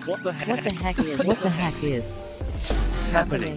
What the heck is happening?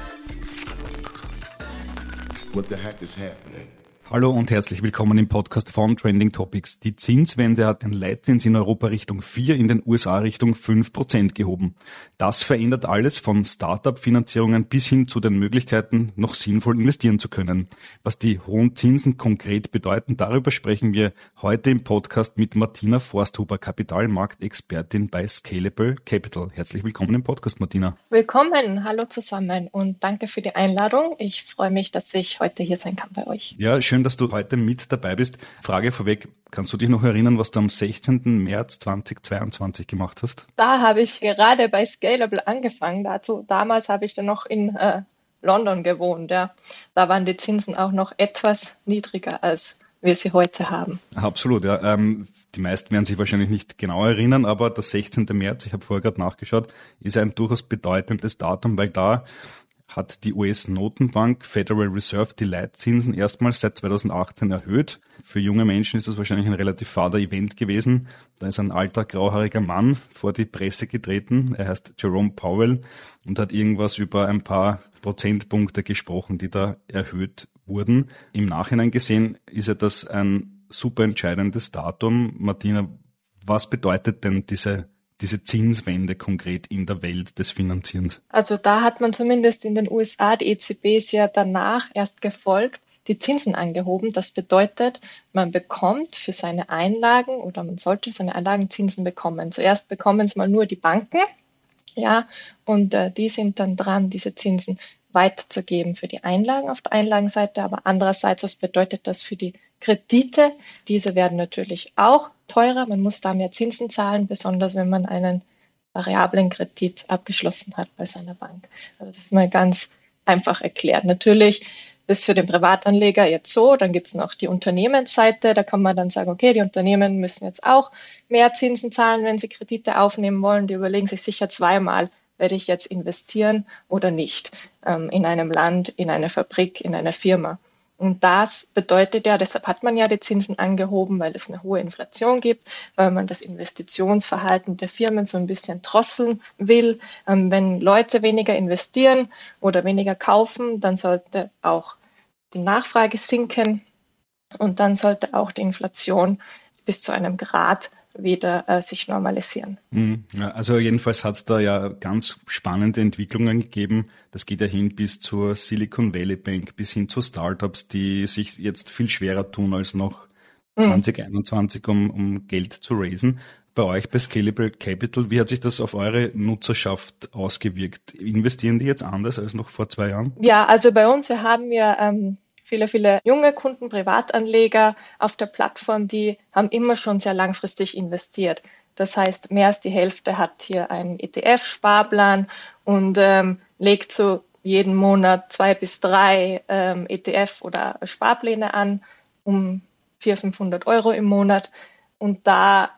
What the heck is happening? Hallo und herzlich willkommen im Podcast von Trending Topics. Die Zinswende hat den Leitzins in Europa Richtung 4, in den USA Richtung 5% gehoben. Das verändert alles von Start-up-Finanzierungen bis hin zu den Möglichkeiten, noch sinnvoll investieren zu können. Was die hohen Zinsen konkret bedeuten, darüber sprechen wir heute im Podcast mit Martina Forsthuber, Kapitalmarktexpertin bei Scalable Capital. Herzlich willkommen im Podcast, Martina. Willkommen, hallo zusammen und danke für die Einladung. Ich freue mich, dass ich heute hier sein kann bei euch. Ja, schön, dass du heute mit dabei bist. Frage vorweg, kannst du dich noch erinnern, was du am 16. März 2022 gemacht hast? Da habe ich gerade bei Scalable angefangen. Damals habe ich dann noch in London gewohnt. Ja. Da waren die Zinsen auch noch etwas niedriger, als wir sie heute haben. Absolut, ja. Die meisten werden sich wahrscheinlich nicht genau erinnern, aber der 16. März, ich habe vorher gerade nachgeschaut, ist ein durchaus bedeutendes Datum, weil da hat die US-Notenbank Federal Reserve die Leitzinsen erstmals seit 2018 erhöht. Für junge Menschen ist das wahrscheinlich ein relativ fader Event gewesen. Da ist ein alter, grauhaariger Mann vor die Presse getreten. Er heißt Jerome Powell und hat irgendwas über ein paar Prozentpunkte gesprochen, die da erhöht wurden. Im Nachhinein gesehen ist ja das ein super entscheidendes Datum. Martina, was bedeutet denn diese Zinswende konkret in der Welt des Finanzierens? Also da hat man zumindest in den USA, die EZB ist ja danach erst gefolgt, die Zinsen angehoben. Das bedeutet, man bekommt für seine Einlagen oder man sollte seine Einlagen Zinsen bekommen. Zuerst bekommen es mal nur die Banken, ja, und die sind dann dran, diese Zinsen weiterzugeben für die Einlagen auf der Einlagenseite, aber andererseits, was bedeutet das für die Kredite? Diese werden natürlich auch teurer, man muss da mehr Zinsen zahlen, besonders wenn man einen variablen Kredit abgeschlossen hat bei seiner Bank. Also das ist mal ganz einfach erklärt. Natürlich ist für den Privatanleger jetzt so, dann gibt es noch die Unternehmensseite, da kann man dann sagen, okay, die Unternehmen müssen jetzt auch mehr Zinsen zahlen, wenn sie Kredite aufnehmen wollen, die überlegen sich sicher zweimal, werde ich jetzt investieren oder nicht in einem Land, in eine Fabrik, in eine Firma. Und das bedeutet ja, deshalb hat man ja die Zinsen angehoben, weil es eine hohe Inflation gibt, weil man das Investitionsverhalten der Firmen so ein bisschen drosseln will. Wenn Leute weniger investieren oder weniger kaufen, dann sollte auch die Nachfrage sinken und dann sollte auch die Inflation bis zu einem Grad wieder sich normalisieren. Ja, also jedenfalls hat es da ja ganz spannende Entwicklungen gegeben. Das geht ja hin bis zur Silicon Valley Bank, bis hin zu Startups, die sich jetzt viel schwerer tun als noch 2021, um Geld zu raisen. Bei euch bei Scalable Capital, wie hat sich das auf eure Nutzerschaft ausgewirkt? Investieren die jetzt anders als noch vor 2 Jahren? Ja, also bei uns, wir haben ja viele junge Kunden, Privatanleger auf der Plattform, die haben immer schon sehr langfristig investiert. Das heißt, mehr als die Hälfte hat hier einen ETF-Sparplan und legt so jeden Monat 2 bis 3 ETF- oder Sparpläne an, um 400-500 Euro im Monat. Und da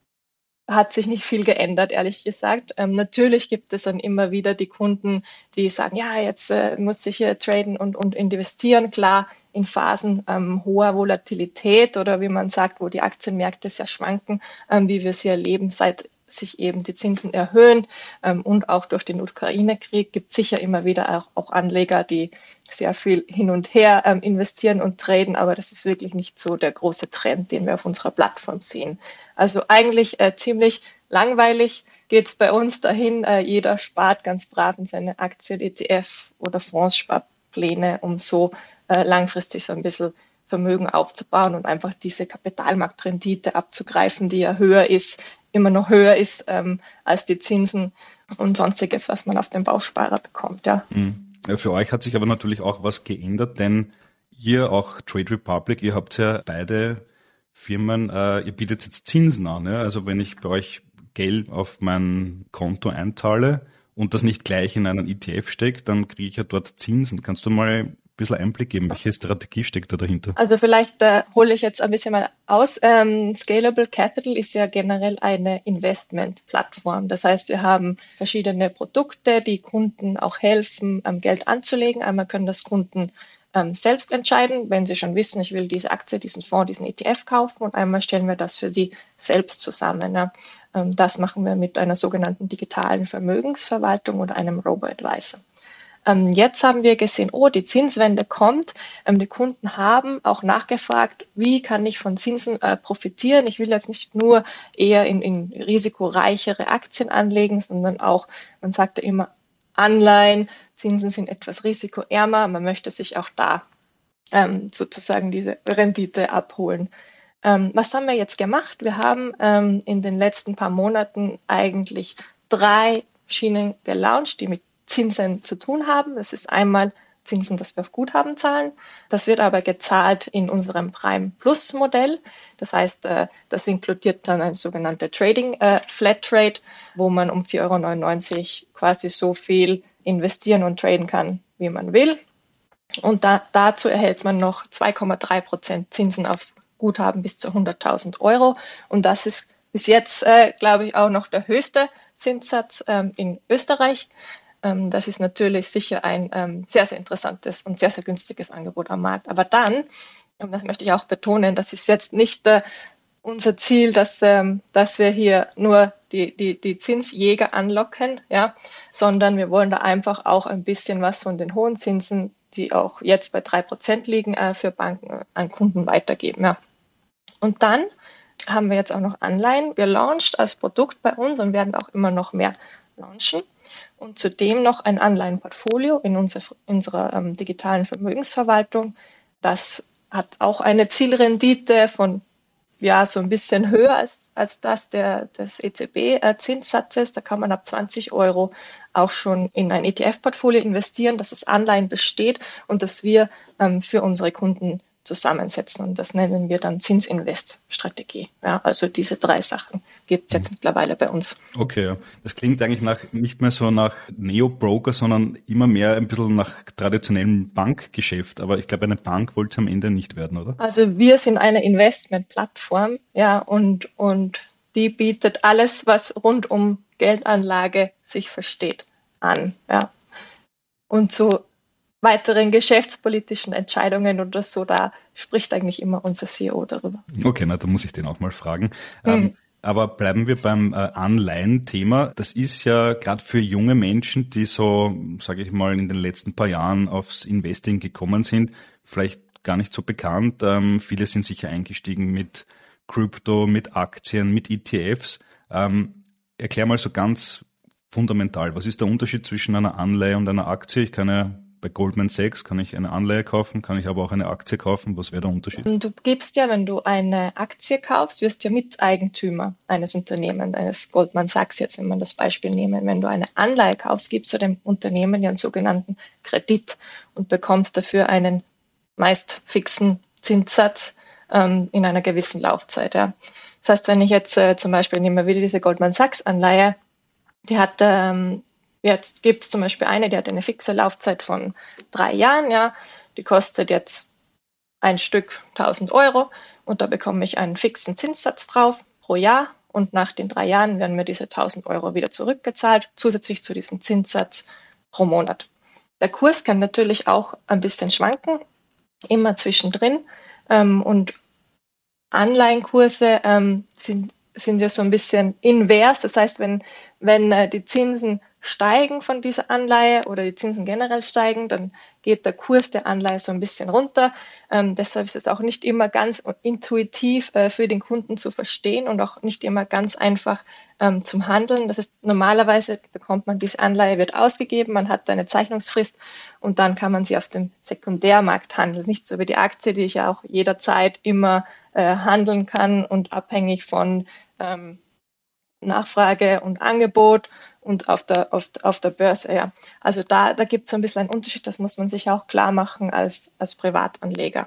hat sich nicht viel geändert, ehrlich gesagt. Natürlich gibt es dann immer wieder die Kunden, die sagen, ja, jetzt muss ich hier traden und investieren. Klar, in Phasen hoher Volatilität oder wie man sagt, wo die Aktienmärkte sehr schwanken, wie wir sie erleben, seit sich eben die Zinsen erhöhen und auch durch den Ukraine-Krieg gibt es sicher immer wieder auch Anleger, die sehr viel hin und her investieren und traden, aber das ist wirklich nicht so der große Trend, den wir auf unserer Plattform sehen. Also eigentlich ziemlich langweilig geht es bei uns dahin. Jeder spart ganz brav in seine Aktien, ETF oder Fondssparpläne, um so langfristig so ein bisschen Vermögen aufzubauen und einfach diese Kapitalmarktrendite abzugreifen, die ja immer noch höher ist als die Zinsen und sonstiges, was man auf den Bausparer bekommt. Ja. Ja, für euch hat sich aber natürlich auch was geändert, denn ihr, auch Trade Republic, ihr habt ja beide Firmen, ihr bietet jetzt Zinsen an. Ja? Also wenn ich bei euch Geld auf mein Konto einzahle und das nicht gleich in einen ETF steckt, dann kriege ich ja dort Zinsen. Kannst du mal ein bisschen Einblick geben, welche Strategie steckt da dahinter? Also vielleicht hole ich jetzt ein bisschen mal aus. Scalable Capital ist ja generell eine Investmentplattform. Das heißt, wir haben verschiedene Produkte, die Kunden auch helfen, Geld anzulegen. Einmal können das Kunden selbst entscheiden, wenn sie schon wissen, ich will diese Aktie, diesen Fonds, diesen ETF kaufen, und einmal stellen wir das für die selbst zusammen. Ja. Das machen wir mit einer sogenannten digitalen Vermögensverwaltung oder einem Robo-Advisor. Jetzt haben wir gesehen, die Zinswende kommt. Die Kunden haben auch nachgefragt, wie kann ich von Zinsen profitieren. Ich will jetzt nicht nur eher in risikoreichere Aktien anlegen, sondern auch, man sagte immer, Anleihen, Zinsen sind etwas risikoärmer. Man möchte sich auch da sozusagen diese Rendite abholen. Was haben wir jetzt gemacht? Wir haben in den letzten paar Monaten eigentlich 3 Schienen gelauncht, die mit Zinsen zu tun haben. Das ist einmal Zinsen, das wir auf Guthaben zahlen. Das wird aber gezahlt in unserem Prime Plus Modell. Das heißt, das inkludiert dann eine sogenannte Trading Flat Trade, wo man um 4,99 € quasi so viel investieren und traden kann, wie man will. Und dazu erhält man noch 2,3% Zinsen auf Guthaben bis zu 100.000 €. Und das ist bis jetzt, glaube ich, auch noch der höchste Zinssatz in Österreich. Das ist natürlich sicher ein sehr, sehr interessantes und sehr, sehr günstiges Angebot am Markt. Aber dann, und das möchte ich auch betonen, das ist jetzt nicht unser Ziel, dass wir hier nur die Zinsjäger anlocken, ja, sondern wir wollen da einfach auch ein bisschen was von den hohen Zinsen, die auch jetzt bei 3% liegen, für Banken an Kunden weitergeben. Ja. Und dann haben wir jetzt auch noch Anleihen gelauncht als Produkt bei uns und werden auch immer noch mehr launchen. Und zudem noch ein Anleihenportfolio in unserer digitalen Vermögensverwaltung. Das hat auch eine Zielrendite von so ein bisschen höher als das des EZB-Zinssatzes. Da kann man ab 20 € auch schon in ein ETF-Portfolio investieren, das aus Anleihen besteht und das wir für unsere Kunden zusammensetzen. Und das nennen wir dann Zinsinvest-Strategie. Ja, also diese 3 Sachen gibt es jetzt mittlerweile bei uns. Okay, ja. Das klingt eigentlich nicht mehr so nach Neo-Broker, sondern immer mehr ein bisschen nach traditionellem Bankgeschäft. Aber ich glaube, eine Bank wollte es am Ende nicht werden, oder? Also wir sind eine Investmentplattform, ja, und die bietet alles, was rund um Geldanlage sich versteht, an. Ja. Und so weiteren geschäftspolitischen Entscheidungen oder so, da spricht eigentlich immer unser CEO darüber. Okay, da muss ich den auch mal fragen. Aber bleiben wir beim Anleihen-Thema. Das ist ja gerade für junge Menschen, die so, sage ich mal, in den letzten paar Jahren aufs Investing gekommen sind, vielleicht gar nicht so bekannt. Viele sind sicher eingestiegen mit Krypto, mit Aktien, mit ETFs. Erklär mal so ganz fundamental, was ist der Unterschied zwischen einer Anleihe und einer Aktie? Ich kann ja bei Goldman Sachs kann ich eine Anleihe kaufen, kann ich aber auch eine Aktie kaufen. Was wäre der Unterschied? Du gibst ja, wenn du eine Aktie kaufst, wirst du ja Miteigentümer eines Unternehmens, eines Goldman Sachs jetzt, wenn man das Beispiel nehmen. Wenn du eine Anleihe kaufst, gibst du dem Unternehmen ja einen sogenannten Kredit und bekommst dafür einen meist fixen Zinssatz in einer gewissen Laufzeit. Ja. Das heißt, wenn ich jetzt zum Beispiel nehmen wir wieder diese Goldman Sachs Anleihe, die hat jetzt gibt es zum Beispiel die hat eine fixe Laufzeit von 3 Jahren, ja. Die kostet jetzt ein Stück 1.000 € und da bekomme ich einen fixen Zinssatz drauf pro Jahr und nach den 3 Jahren werden mir diese 1.000 € wieder zurückgezahlt, zusätzlich zu diesem Zinssatz pro Monat. Der Kurs kann natürlich auch ein bisschen schwanken, immer zwischendrin und Anleihenkurse sind ja so ein bisschen invers, das heißt, wenn die Zinsen steigen von dieser Anleihe oder die Zinsen generell steigen, dann geht der Kurs der Anleihe so ein bisschen runter. Deshalb ist es auch nicht immer ganz intuitiv für den Kunden zu verstehen und auch nicht immer ganz einfach zum Handeln. Das ist normalerweise bekommt man diese Anleihe, wird ausgegeben, man hat eine Zeichnungsfrist und dann kann man sie auf dem Sekundärmarkt handeln. Nicht so wie die Aktie, die ich ja auch jederzeit immer handeln kann und abhängig von Nachfrage und Angebot und auf der Börse, ja. Also da gibt es so ein bisschen einen Unterschied, das muss man sich auch klar machen als Privatanleger.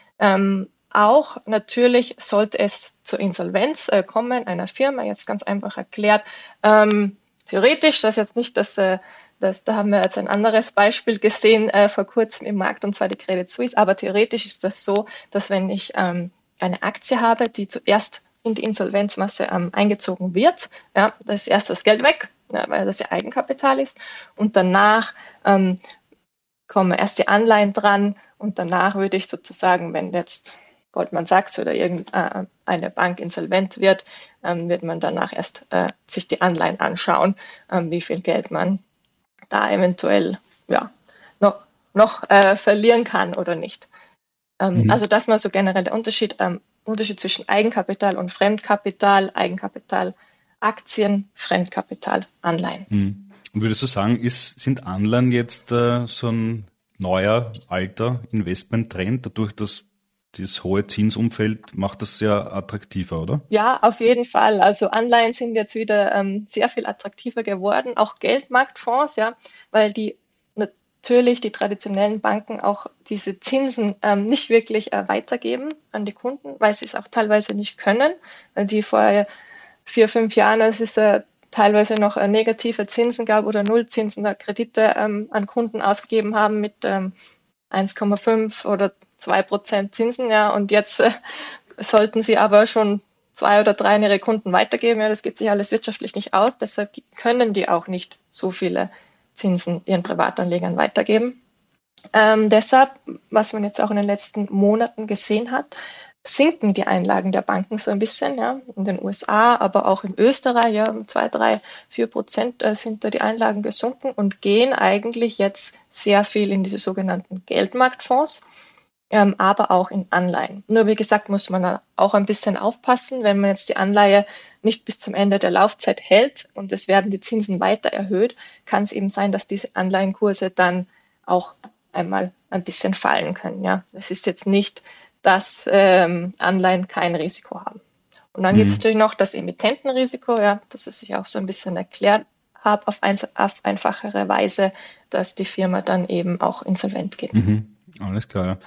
Auch natürlich sollte es zur Insolvenz kommen einer Firma, jetzt ganz einfach erklärt. Theoretisch, das ist jetzt nicht da haben wir jetzt ein anderes Beispiel gesehen vor kurzem im Markt, und zwar die Credit Suisse, aber theoretisch ist das so, dass wenn ich eine Aktie habe, die zuerst in die Insolvenzmasse eingezogen wird, ja, da ist erst das Geld weg, ja, weil das ja Eigenkapital ist, und danach kommen erst die Anleihen dran und danach würde ich sozusagen, wenn jetzt Goldman Sachs oder irgendeine Bank insolvent wird, wird man danach erst sich die Anleihen anschauen, wie viel Geld man da eventuell noch verlieren kann oder nicht. Also das mal so generell der Unterschied zwischen Eigenkapital und Fremdkapital, Eigenkapital Aktien, Fremdkapital Anleihen. Und würdest du sagen, sind Anleihen jetzt so ein neuer, alter Investmenttrend, dadurch, dass das hohe Zinsumfeld macht das ja attraktiver, oder? Ja, auf jeden Fall. Also Anleihen sind jetzt wieder sehr viel attraktiver geworden, auch Geldmarktfonds, ja, weil die natürlich die traditionellen Banken auch diese Zinsen nicht wirklich weitergeben an die Kunden, weil sie es auch teilweise nicht können, weil die vor 4-5 Jahren, es ist teilweise noch negative Zinsen gab oder Nullzinsen, da Kredite an Kunden ausgegeben haben mit 1,5 oder 2% Zinsen, ja, und jetzt sollten sie aber schon 2 oder 3 an ihre Kunden weitergeben, ja, das geht sich alles wirtschaftlich nicht aus, deshalb können die auch nicht so viele Zinsen ihren Privatanlegern weitergeben. Deshalb, was man jetzt auch in den letzten Monaten gesehen hat, sinken die Einlagen der Banken so ein bisschen, ja, in den USA, aber auch in Österreich, ja, 2, 3, 4% sind da die Einlagen gesunken und gehen eigentlich jetzt sehr viel in diese sogenannten Geldmarktfonds, aber auch in Anleihen. Nur wie gesagt, muss man da auch ein bisschen aufpassen, wenn man jetzt die Anleihe nicht bis zum Ende der Laufzeit hält und es werden die Zinsen weiter erhöht, kann es eben sein, dass diese Anleihenkurse dann auch einmal ein bisschen fallen können. Ja, es ist jetzt nicht, dass Anleihen kein Risiko haben. Und dann gibt es natürlich noch das Emittentenrisiko, ja, das ich auch so ein bisschen erklärt habe auf einfachere Weise, dass die Firma dann eben auch insolvent geht. Alles klar.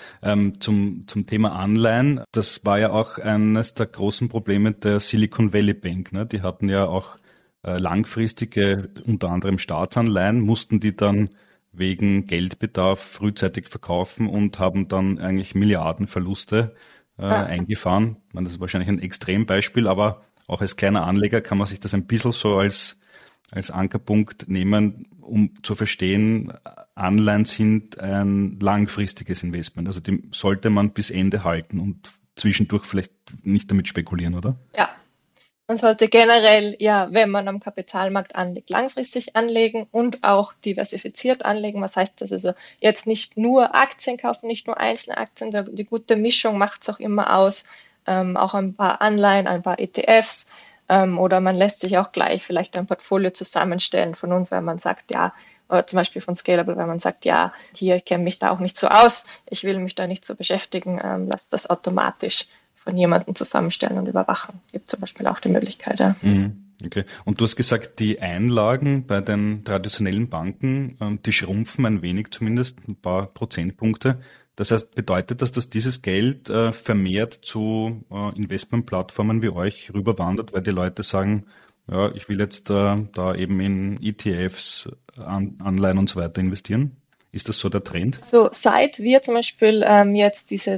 Zum Thema Anleihen, das war ja auch eines der großen Probleme der Silicon Valley Bank. Ne? Die hatten ja auch langfristige, unter anderem Staatsanleihen, mussten die dann wegen Geldbedarf frühzeitig verkaufen und haben dann eigentlich Milliardenverluste eingefahren. Ich meine, das ist wahrscheinlich ein Extrembeispiel, aber auch als kleiner Anleger kann man sich das ein bisschen so als Ankerpunkt nehmen, um zu verstehen, Anleihen sind ein langfristiges Investment. Also die sollte man bis Ende halten und zwischendurch vielleicht nicht damit spekulieren, oder? Ja, man sollte generell, ja, wenn man am Kapitalmarkt anlegt, langfristig anlegen und auch diversifiziert anlegen. Was heißt das? Also jetzt nicht nur Aktien kaufen, nicht nur einzelne Aktien, die gute Mischung macht es auch immer aus. Auch ein paar Anleihen, ein paar ETFs. Oder man lässt sich auch gleich vielleicht ein Portfolio zusammenstellen von uns, weil man sagt, ja, oder zum Beispiel von Scalable, weil man sagt, ja, hier, ich kenne mich da auch nicht so aus, ich will mich da nicht so beschäftigen, lass das automatisch von jemandem zusammenstellen und überwachen. Gibt zum Beispiel auch die Möglichkeit, ja. Okay. Und du hast gesagt, die Einlagen bei den traditionellen Banken, die schrumpfen ein wenig zumindest, ein paar Prozentpunkte. Das heißt, bedeutet das, dass dieses Geld vermehrt zu Investmentplattformen wie euch rüberwandert, weil die Leute sagen, ja, ich will jetzt da eben in ETFs, Anleihen und so weiter investieren? Ist das so der Trend? So, seit wir zum Beispiel jetzt diese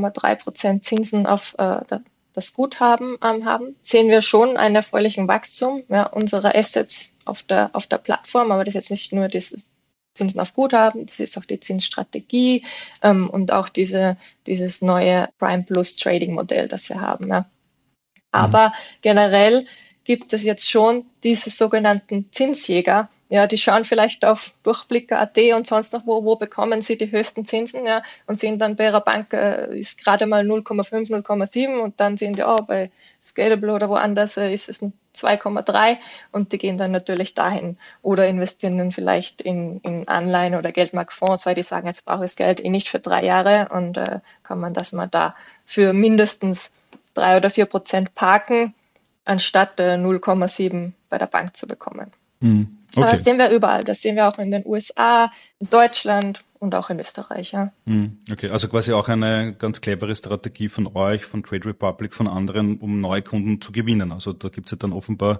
2,3% Zinsen auf das Guthaben haben, sehen wir schon einen erfreulichen Wachstum unserer Assets auf der Plattform, aber das ist jetzt nicht nur dieses Zinsen auf Guthaben, das ist auch die Zinsstrategie und auch dieses neue Prime Plus Trading Modell, das wir haben. Ja. Aber generell gibt es jetzt schon diese sogenannten Zinsjäger. Ja, die schauen vielleicht auf Durchblicker.at und sonst noch wo bekommen sie die höchsten Zinsen, ja, und sehen dann bei ihrer Bank ist gerade mal 0,5, 0,7 und dann sehen die, bei Scalable oder woanders ist es ein 2,3 und die gehen dann natürlich dahin oder investieren dann vielleicht in Anleihen oder Geldmarktfonds, weil die sagen, jetzt brauche ich das Geld nicht für 3 Jahre und kann man das mal da für mindestens 3 oder 4% parken, anstatt 0,7 bei der Bank zu bekommen. Okay. Das sehen wir überall. Das sehen wir auch in den USA, in Deutschland und auch in Österreich. Ja. Okay, also quasi auch eine ganz clevere Strategie von euch, von Trade Republic, von anderen, um neue Kunden zu gewinnen. Also da gibt es ja dann offenbar,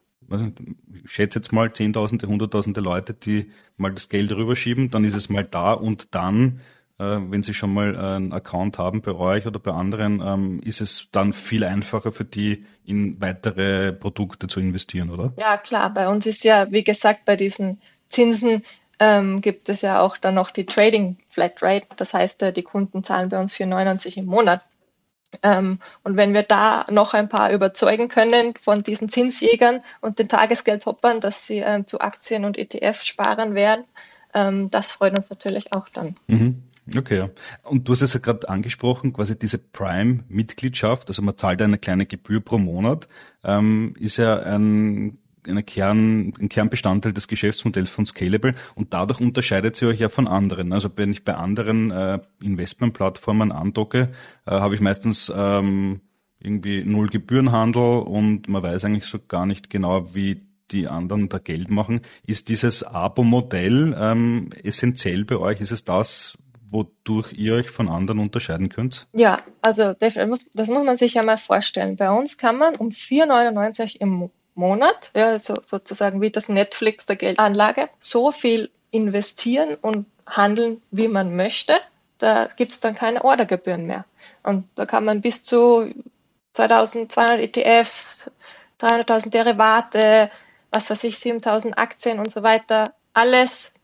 ich schätze jetzt mal Zehntausende, Hunderttausende Leute, die mal das Geld rüberschieben, dann ist es mal da und dann, wenn sie schon mal einen Account haben bei euch oder bei anderen, ist es dann viel einfacher für die, in weitere Produkte zu investieren, oder? Ja, klar. Bei uns ist ja, wie gesagt, bei diesen Zinsen gibt es ja auch dann noch die Trading Flatrate. Das heißt, die Kunden zahlen bei uns 4,99 im Monat. Und wenn wir da noch ein paar überzeugen können von diesen Zinsjägern und den Tagesgeldhoppern, dass sie zu Aktien und ETF sparen werden, das freut uns natürlich auch dann. Okay, ja. Und du hast es ja gerade angesprochen, quasi diese Prime-Mitgliedschaft, also man zahlt eine kleine Gebühr pro Monat, ist ja ein Kernbestandteil des Geschäftsmodells von Scalable und dadurch unterscheidet sie euch ja von anderen. Also wenn ich bei anderen Investmentplattformen andocke, habe ich meistens irgendwie null Gebührenhandel und man weiß eigentlich so gar nicht genau, wie die anderen da Geld machen. Ist dieses Abo-Modell essentiell bei euch? Ist es das, wodurch ihr euch von anderen unterscheiden könnt? Ja, also das muss man sich ja mal vorstellen. Bei uns kann man um 4,99 im Monat, ja, sozusagen wie das Netflix der Geldanlage, so viel investieren und handeln, wie man möchte. Da gibt es dann keine Ordergebühren mehr. Und da kann man bis zu 2200 ETFs, 300.000 Derivate, was weiß ich, 7.000 Aktien und so weiter, alles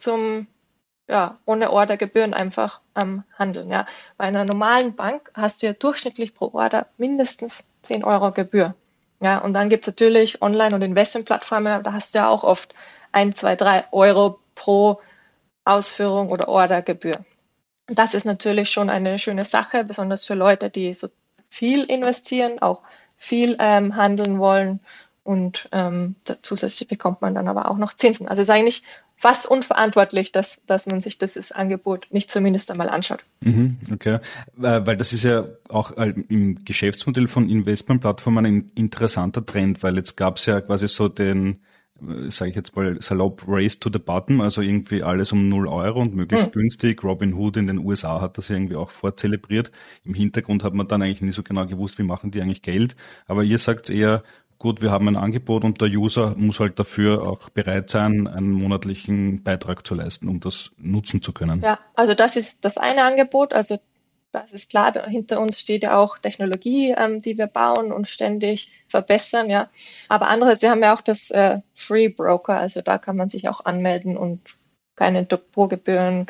ohne Ordergebühren einfach am Handeln. Ja. Bei einer normalen Bank hast du ja durchschnittlich pro Order mindestens 10 Euro Gebühr. Ja, und dann gibt es natürlich Online- und Investmentplattformen, da hast du ja auch oft 1, 2, 3 Euro pro Ausführung oder Ordergebühr. Und das ist natürlich schon eine schöne Sache, besonders für Leute, die so viel investieren, auch viel handeln wollen. Und zusätzlich bekommt man dann aber auch noch Zinsen. Also es ist eigentlich fast unverantwortlich, dass man sich dieses Angebot nicht zumindest einmal anschaut. Okay, weil das ist ja auch im Geschäftsmodell von Investmentplattformen ein interessanter Trend, weil jetzt gab es ja quasi so den, sage ich jetzt mal salopp, Race to the Bottom, also irgendwie alles um 0 Euro und möglichst günstig. Robinhood in den USA hat das irgendwie auch vorzelebriert. Im Hintergrund hat man dann eigentlich nie so genau gewusst, wie machen die eigentlich Geld. Aber ihr sagt eher, gut, wir haben ein Angebot und der User muss halt dafür auch bereit sein, einen monatlichen Beitrag zu leisten, um das nutzen zu können. Ja, also das ist das eine Angebot. Also das ist klar, hinter uns steht ja auch Technologie, die wir bauen und ständig verbessern. Ja, aber andererseits, wir haben ja auch das Free Broker. Also da kann man sich auch anmelden und keine Depotgebühren,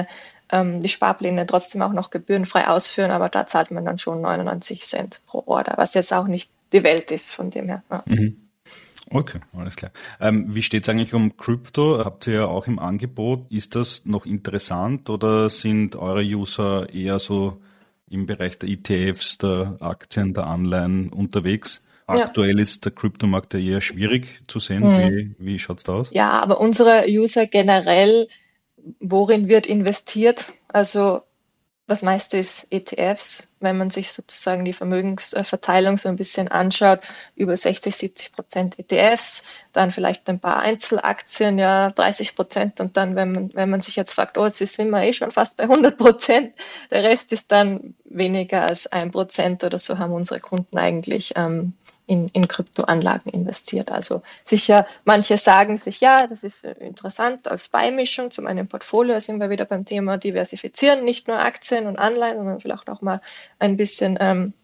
die Sparpläne trotzdem auch noch gebührenfrei ausführen. Aber da zahlt man dann schon 99 Cent pro Order, was jetzt auch nicht die Welt ist von dem her. Ja. Okay, alles klar. Wie steht's eigentlich um Krypto? Habt ihr ja auch im Angebot. Ist das noch interessant oder sind eure User eher so im Bereich der ETFs, der Aktien, der Anleihen unterwegs? Aktuell ist der Kryptomarkt ja eher schwierig zu sehen. Wie schaut's da aus? Ja, aber unsere User generell, worin wird investiert? Also das meiste ist ETFs, wenn man sich sozusagen die Vermögensverteilung so ein bisschen anschaut, über 60-70% ETFs, dann vielleicht ein paar Einzelaktien, ja 30% und dann, wenn man sich jetzt fragt, oh, jetzt sind wir schon fast bei 100%, der Rest ist dann weniger als 1% oder so haben unsere Kunden eigentlich in Kryptoanlagen investiert. Also sicher, manche sagen sich, ja, das ist interessant als Beimischung zu meinem Portfolio. Da sind wir wieder beim Thema Diversifizieren, nicht nur Aktien und Anleihen, sondern vielleicht auch mal ein bisschen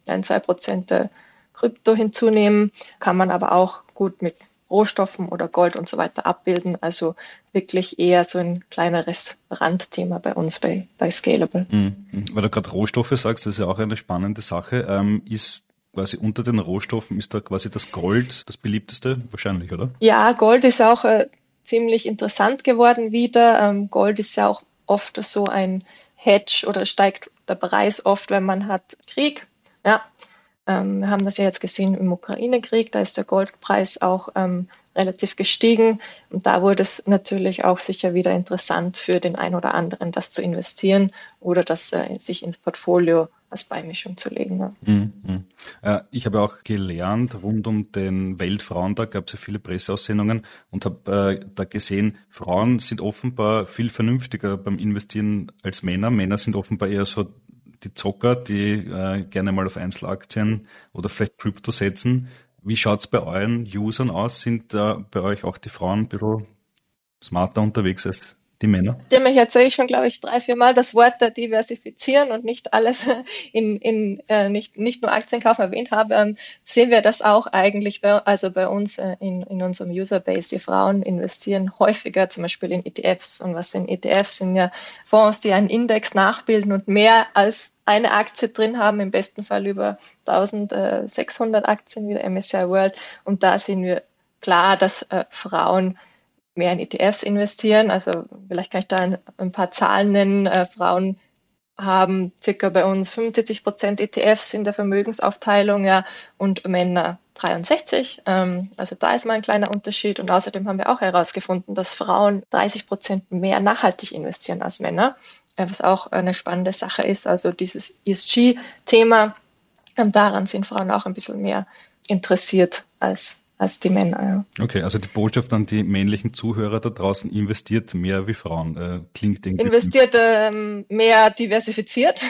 1-2% Krypto hinzunehmen. Kann man aber auch gut mit Rohstoffen oder Gold und so weiter abbilden. Also wirklich eher so ein kleineres Randthema bei uns bei Scalable. Weil du gerade Rohstoffe sagst, das ist ja auch eine spannende Sache. Ist quasi unter den Rohstoffen, ist da quasi das Gold das beliebteste? Wahrscheinlich, oder? Ja, Gold ist auch ziemlich interessant geworden wieder. Gold ist ja auch oft so ein Hedge oder steigt der Preis oft, wenn man hat Krieg. Ja, wir haben das ja jetzt gesehen im Ukraine-Krieg, da ist der Goldpreis auch relativ gestiegen und da wurde es natürlich auch sicher wieder interessant für den einen oder anderen, das zu investieren oder das sich ins Portfolio als Beimischung zu legen. Ja. Ich habe auch gelernt, rund um den Weltfrauentag gab es ja viele Presseaussendungen und habe da gesehen, Frauen sind offenbar viel vernünftiger beim Investieren als Männer. Männer sind offenbar eher so die Zocker, die gerne mal auf Einzelaktien oder vielleicht Krypto setzen. Wie schaut's bei euren Usern aus? Sind da bei euch auch die Frauen ein bisschen smarter unterwegs als die Männer? Dem ich erzähle ich schon, glaube ich, 3-4 Mal das Wort diversifizieren und nicht alles nicht nur Aktienkauf erwähnt habe, sehen wir das auch eigentlich bei uns in unserem Userbase. Die Frauen investieren häufiger zum Beispiel in ETFs. Und was sind ETFs? Sind ja Fonds, die einen Index nachbilden und mehr als eine Aktie drin haben, im besten Fall über 1600 Aktien wie der MSCI World. Und da sehen wir klar, dass Frauen mehr in ETFs investieren. Also vielleicht kann ich da ein paar Zahlen nennen. Frauen haben circa bei uns 75% ETFs in der Vermögensaufteilung, ja, und Männer 63. Also da ist mal ein kleiner Unterschied. Und außerdem haben wir auch herausgefunden, dass Frauen 30% mehr nachhaltig investieren als Männer, was auch eine spannende Sache ist. Also dieses ESG-Thema, daran sind Frauen auch ein bisschen mehr interessiert als die Männer. Ja. Okay, also die Botschaft an die männlichen Zuhörer da draußen: investiert mehr wie Frauen. Klingt irgendwie. Investiert mehr diversifiziert.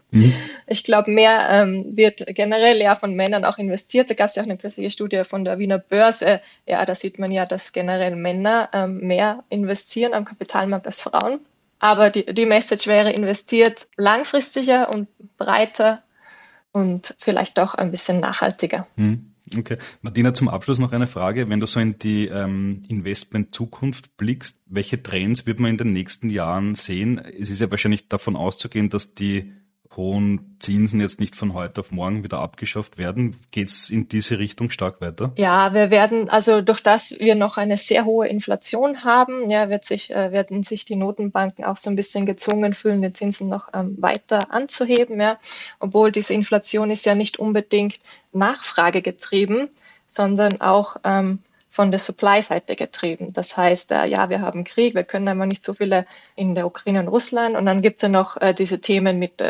Ich glaube, mehr wird generell ja von Männern auch investiert. Da gab es ja auch eine kürzliche Studie von der Wiener Börse. Ja, da sieht man ja, dass generell Männer mehr investieren am Kapitalmarkt als Frauen. Aber die Message wäre: investiert langfristiger und breiter und vielleicht auch ein bisschen nachhaltiger. Okay. Martina, zum Abschluss noch eine Frage. Wenn du so in die Investment-Zukunft blickst, welche Trends wird man in den nächsten Jahren sehen? Es ist ja wahrscheinlich davon auszugehen, dass die hohen Zinsen jetzt nicht von heute auf morgen wieder abgeschafft werden. Geht es in diese Richtung stark weiter? Ja, wir werden, also durch das wir noch eine sehr hohe Inflation haben, ja, werden sich die Notenbanken auch so ein bisschen gezwungen fühlen, die Zinsen noch weiter anzuheben, ja. Obwohl diese Inflation ist ja nicht unbedingt nachfragegetrieben, sondern auch von der Supply-Seite getrieben. Das heißt, ja, wir haben Krieg, wir können einmal nicht so viele in der Ukraine und Russland. Und dann gibt es ja noch diese Themen mit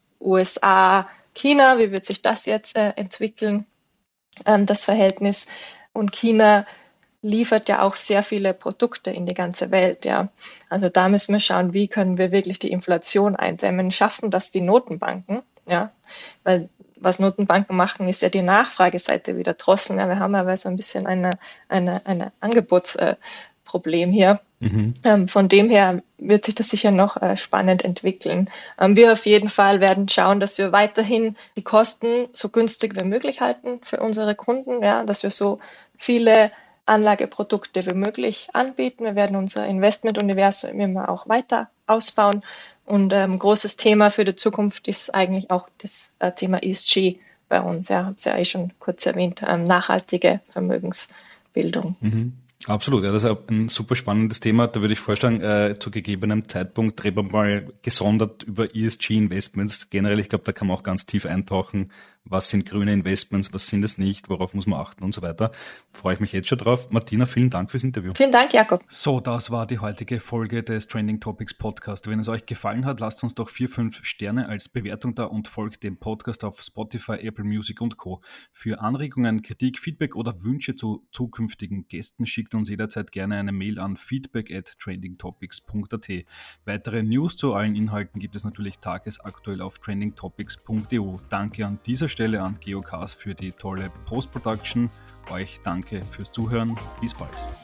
USA, China, wie wird sich das jetzt entwickeln, das Verhältnis. Und China liefert ja auch sehr viele Produkte in die ganze Welt. Ja. Also da müssen wir schauen, wie können wir wirklich die Inflation eindämmen, schaffen das die Notenbanken, ja, weil was Notenbanken machen, ist ja die Nachfrageseite wieder drosseln. Ja, wir haben aber so ein bisschen eine Angebotsproblem hier. Von dem her wird sich das sicher noch spannend entwickeln. Wir auf jeden Fall werden schauen, dass wir weiterhin die Kosten so günstig wie möglich halten für unsere Kunden, ja, dass wir so viele Anlageprodukte wie möglich anbieten. Wir werden unser Investmentuniversum immer auch weiter ausbauen. Und großes Thema für die Zukunft ist eigentlich auch das Thema ESG bei uns. Ja, habe es ja schon kurz erwähnt, nachhaltige Vermögensbildung. Absolut, ja, das ist ein super spannendes Thema. Da würde ich vorschlagen, zu gegebenem Zeitpunkt reden wir mal gesondert über ESG-Investments. Generell, ich glaube, da kann man auch ganz tief eintauchen. Was sind grüne Investments, was sind es nicht, worauf muss man achten und so weiter. Freue ich mich jetzt schon drauf. Martina, vielen Dank fürs Interview. Vielen Dank, Jakob. So, das war die heutige Folge des Trending Topics Podcast. Wenn es euch gefallen hat, lasst uns doch 4-5 Sterne als Bewertung da und folgt dem Podcast auf Spotify, Apple Music und Co. Für Anregungen, Kritik, Feedback oder Wünsche zu zukünftigen Gästen schickt uns jederzeit gerne eine Mail an feedback@trendingtopics.at. Weitere News zu allen Inhalten gibt es natürlich tagesaktuell auf trendingtopics.eu. Danke an dieser Stelle an Geocast für die tolle Post-Production. Euch danke fürs Zuhören. Bis bald.